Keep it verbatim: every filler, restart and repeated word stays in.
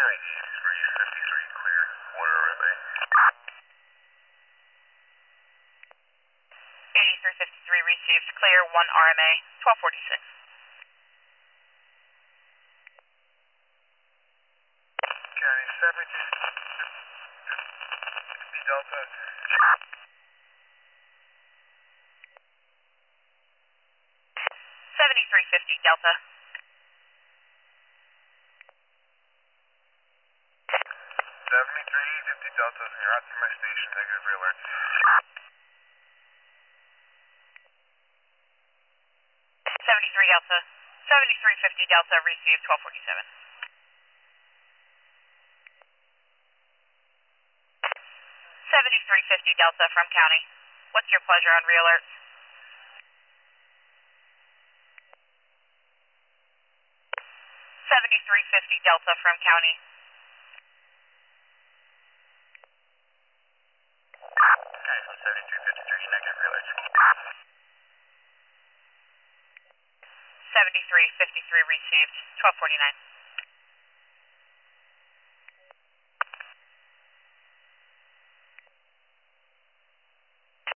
eighty-three fifty-three clear, one R M A. eighty-three fifty-three received, clear, one R M A, twelve forty-six. County seventy, fifty Delta. seventy-three fifty Delta. seventy-three fifty Delta, you're out to my station, negative alert. seventy-three Delta. seventy-three fifty Delta received, twelve forty-seven. seventy-three fifty Delta from County. What's your pleasure on re-alert? seventy-three fifty Delta from County. Okay, so seventy-three fifty-three, negative alert. seventy-three fifty-three received, twelve forty-nine.